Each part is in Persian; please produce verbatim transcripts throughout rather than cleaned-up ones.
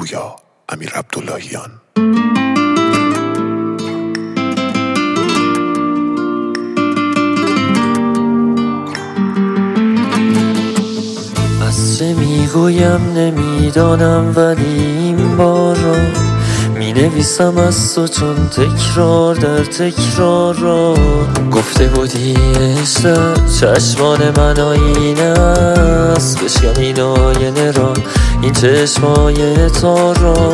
پویا امیر عبداللهیان. از چه میگویم نمیدانم، ولی این بار را می نویسم از تو، چون تکرار در تکرار را گفته بودی عشق چشمان من آینه است، بشکن این آینه را، این چشمای تو را.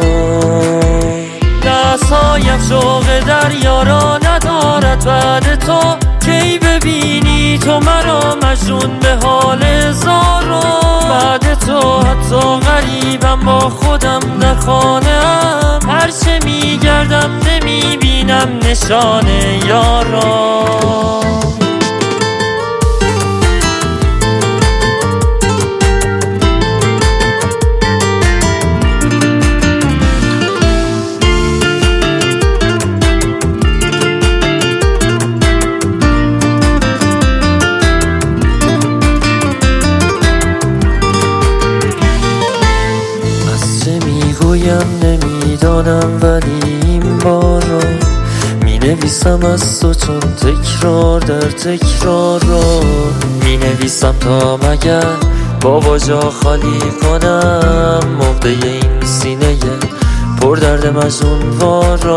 دستهایم شوق دریا را ندارد بعد تو، کی ببینی تو مرا مجنون به حال زارا. بعد تو حتی غریبم با خودم در خانه‌ام، هرچه میگردم نمیبینم نشان یارا. نمیدانم ولی این بار را می نویسم از تو، چون تکرار در تکرار را می نویسم تا مگر بابا جا خالی کنم مقده این سینه پر درد مجنونوار را.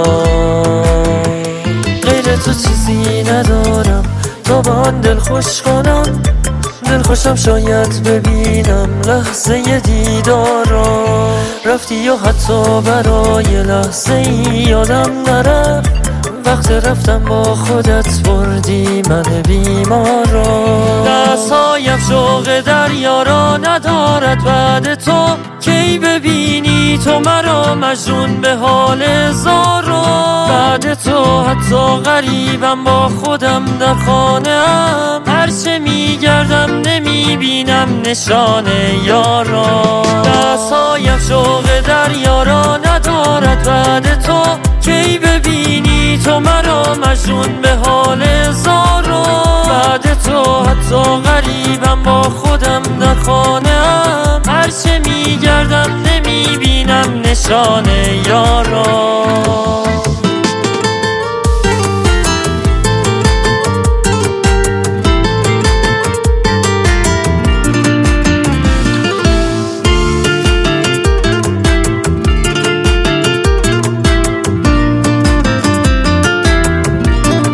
غیر تو چیزی ندارم تا با آن دل خوش کنم، دل خوشم شاید ببینم لحظه دیدار را. رفتی و حتی برای لحظه ای یادم نرفت، وقت رفتم با خودت بردی من بیمار را. دستهایم شوق دریا را ندارد بعد تو، کی ببینی تو مرا مجنون به حال زارا. بعد تو حتی غریبم با خودم در خانه‌ام، هرچه میگردم نمیبینم نشان یارا. دستهایم شوق دریا را ندارد بعد تو، کی ببینی تو مرا مجنون به حال زارا. بعد تو حتی غریبم با خودم در خانه‌ام، هرچه میگردم نمیبینم نشان یارا.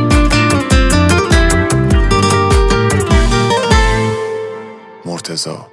مرتضی